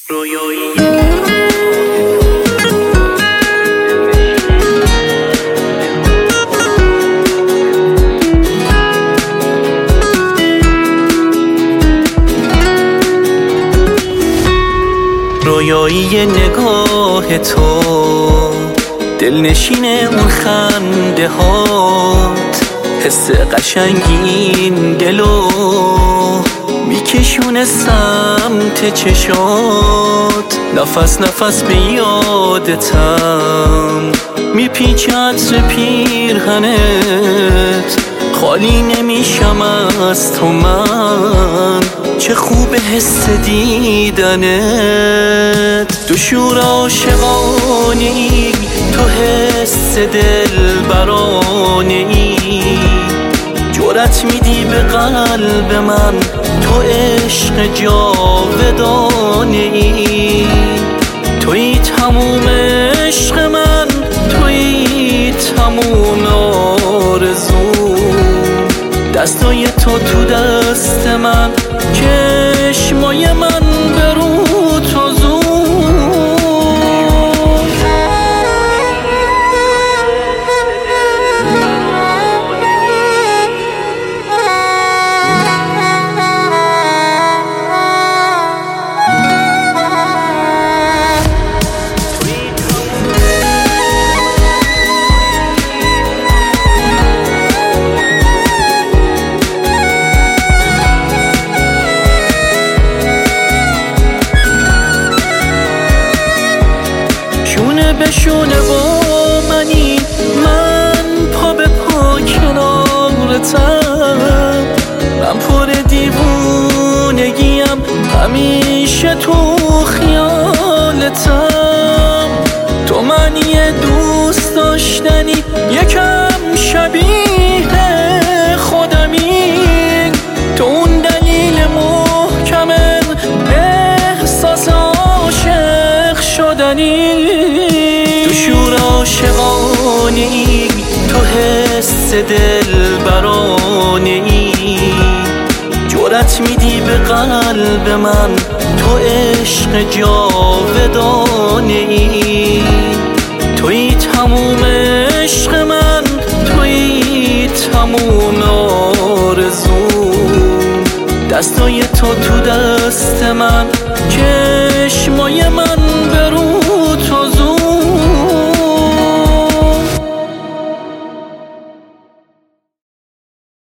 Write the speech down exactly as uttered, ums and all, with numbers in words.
رویایی نگاه تو، دلنشین اون خنده هات، حس قشنگین دلو میکشونه سمت چشات. نفس نفس به یادتم میپیچه عطر پیرهنت، خالی نمیشم از تو من، چه خوب حس دیدنت. دو شور عاشقانه ای، تو حس دلبرانه ای، جرأت میدی به قلب من، تو عشق جاودانه ای. تویی تموم عشق من، تویی تموم آرزوم، دستای تو تو دست من، چشمای من به رو تو زوم. شونه به شونه با منی، من پا به پا کنارتم، من پر دیوونگیم، همیشه تو خیالتم. تو منی دوست داشتنی، یکم شبیه خودمی، تو اون دلیل محکم احساس عاشق شدنی. تو شور عاشقانه ای، تو حس دلبرانه ای، جرأت میدی به قلب من، تو عشق جاودانه ای. تویی تموم عشق من، تویی تموم آرزوم، دستای تو تو دست من، چشمای من